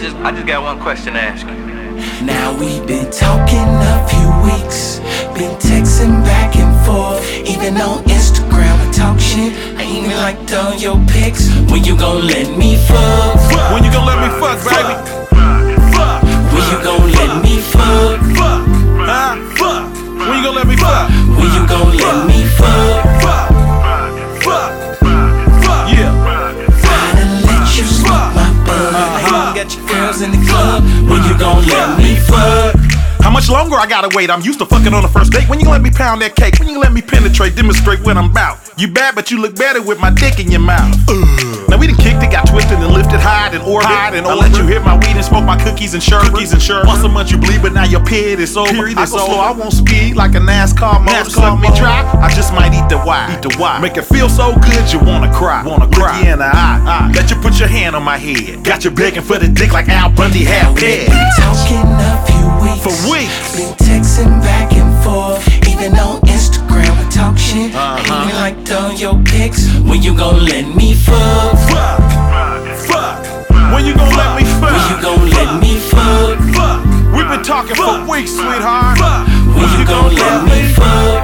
I just got one question to ask you. Now we've been talking a few weeks, been texting back and forth, even on Instagram we talk shit. I even liked all your pics. When you gon' let me fuck? When you gon' let me fuck, baby? When you gon' let me fuck? Huh? When you gon' let me fuck? When you gon' let me fuck? Yeah. Gotta let you smoke my bud. I even got your girls in the club. When you gon' let me fuck? How much longer I gotta wait? I'm used to fucking on the first date. When you gonna let me pound that cake? When you gonna let me penetrate, demonstrate what I'm about? You bad, but you look better with my dick in your mouth. Now we done kicked it, got twisted and lifted high and orbit. I let you hit my weed and smoke my cookies and sherbet. Once a month you bleed, but now your period is over. I go slow, I won't speed like a NASCAR motor. Suck me dry, I just might eat the Y. Make it feel so good you wanna cry. Look you in the eye. Let you put your hand on my head. Got you begging for the dick like Al Bundy had peg. Been talking a few weeks, For weeks. been texting back and forth, even on Instagram we talk shit. I even liked all your pics. When you gon' let me fuck? Fuck. When you gon' let me fuck? When you gon' let me fuck? We've been talking for weeks, sweetheart. When you gon' let me fuck?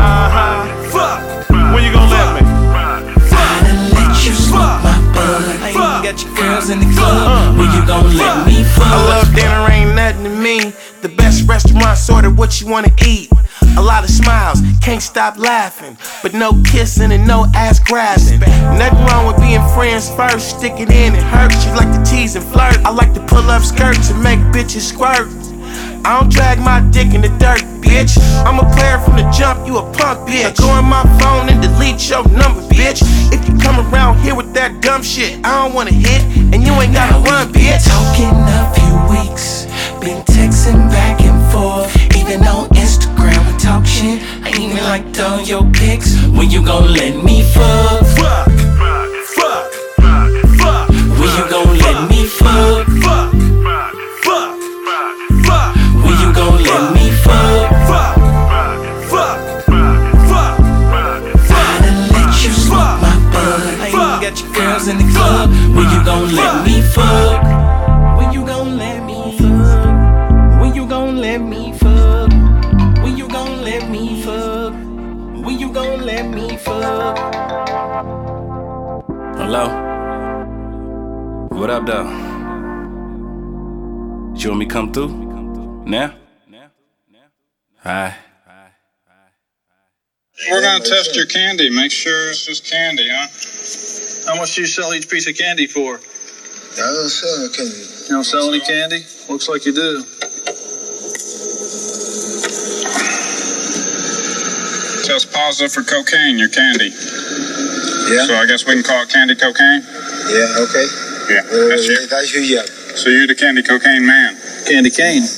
When you gon' let me? Gotta let you smoke my bud. I even got your girls in the club. When you gon' let me fuck? I love dinner, ain't nothing to me. The best restaurant sorted what you wanna eat. A lot of smiles, can't stop laughing, but no kissing and no ass grabbing. Nothing wrong with being friends first. Stick it in, it hurts. You like to tease and flirt. I like to pull up skirts and make bitches squirt. I don't drag my dick in the dirt, bitch. I'm a player from the jump, you a punk, bitch. Go on my phone and delete your number, bitch. If you come around here with that dumb shit, I don't wanna hit, and you ain't gotta run, bitch. Talking a few weeks, been texting back and forth, even on Instagram we talk shit. I even liked all your pics. When you gon' let me fuck? When you gon' let me fuck? When you gon' let me fuck? Gotta let you smoke my bud. I even got your girls in the club. When you gon' let me fuck? When you gon' let me fuck? When you gon' let me fuck? When you gon' let me fuck? When you gon' let me fuck? Hello? What up, though? You want me to come through? Now? Hi. We're gonna test your candy. Make sure it's just candy, huh? How much do you sell each piece of candy for? I don't sell candy. You don't sell any candy? Looks like you do. Test positive for cocaine, your candy. Yeah? So I guess we can call it candy cocaine? Yeah, okay. Yeah, that's you. That's you, yeah. So you're the candy cocaine man. Candy cane.